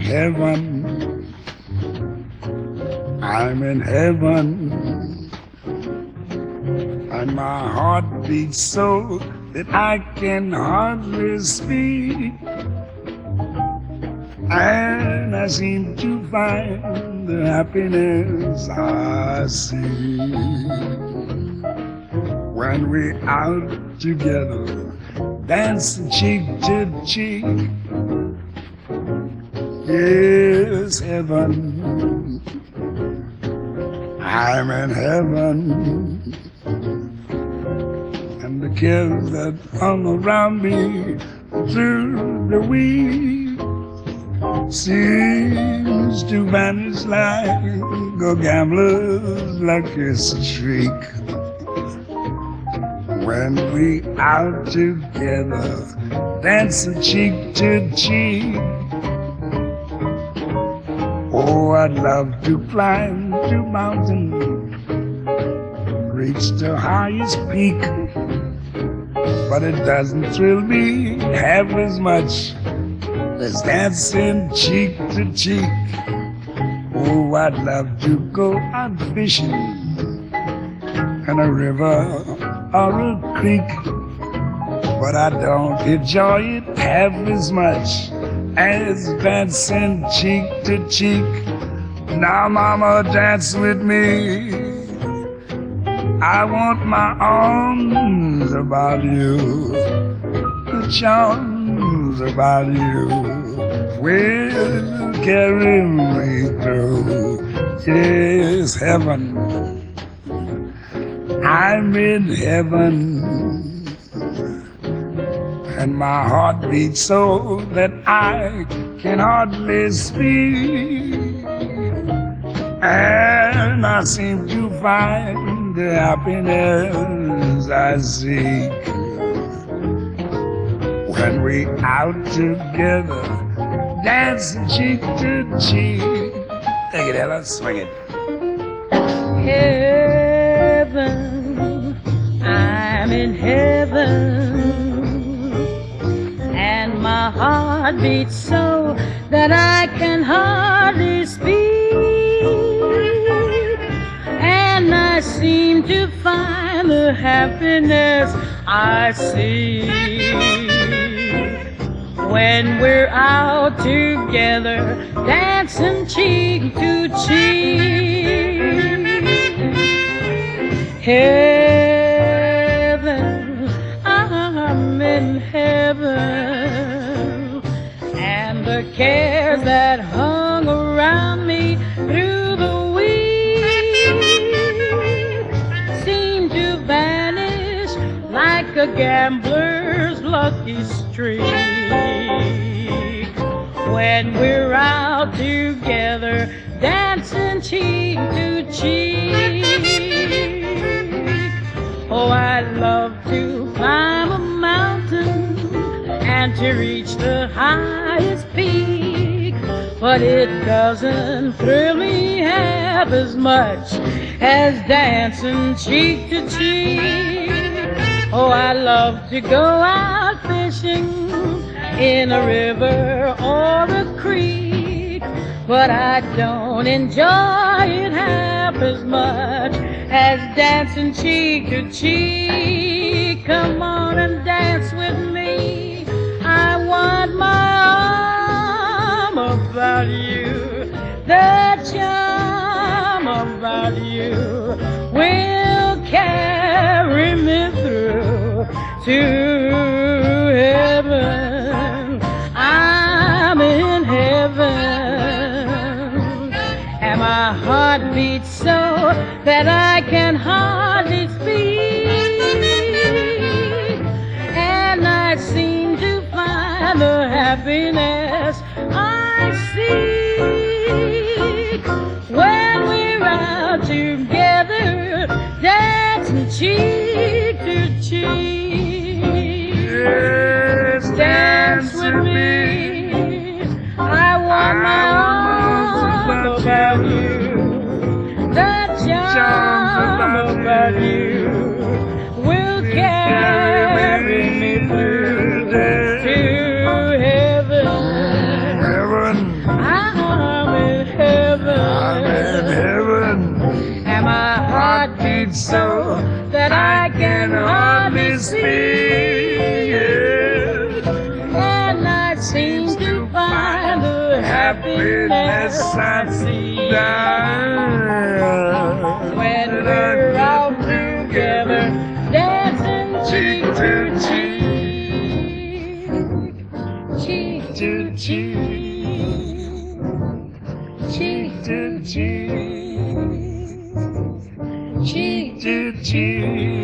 heaven. I'm in heaven. And my heart beats so that I can hardly speak. And I seem to find the happiness I see when we're out together, dancing cheek to cheek. Yes, heaven, I'm in heaven. And the cares that hung around me through the week seems to vanish like a gambler's lucky streak. When we out together, dancing cheek to cheek. Oh, I'd love to climb to mountain, reach the highest peak, but it doesn't thrill me half as much as dancing cheek to cheek. Oh, I'd love to go out fishing in a river or a creek, but I don't enjoy it half as much as dancing cheek to cheek. Now, mama, dance with me. I want my arms about you, the charms about you will carry me through. Yes, heaven, I'm in heaven. And my heart beats so that I can hardly speak. And I seem to find the happiness I seek when we out together, dancing cheek to cheek. Take it, Ella, swing it. Heaven, I'm in heaven. And my heart beats so that I can hardly speak. And I seem to find the happiness I seek when we're out together, dancing cheek to cheek. Heaven, I'm in heaven. And the cares that hung around me through the week seem to vanish like a gambler's lucky streak when we're out together, dancing cheek to cheek. Oh, I'd love to climb a mountain and to reach the highest peak, but it doesn't thrill me half as much as dancing cheek to cheek. Oh, I love to go out fishing in a river or a creek, but I don't enjoy it half as much as dancing cheek to cheek. Come on and dance with me. I want my arm about you, the charm about you will carry me through to heaven. I'm in heaven, and my heart beats so that I can hardly speak, and I seem to find the happiness I seek when we're out together, dancing cheek to cheek. Yes, Dance with me. I want my arms about you, the charm about you will carry me through to heaven. heaven. beats so that I can hardly speak. And I seem to find the happiness I see when we're out together, dancing cheek to cheek, cheek to cheek, cheek to cheek, cheek to cheek.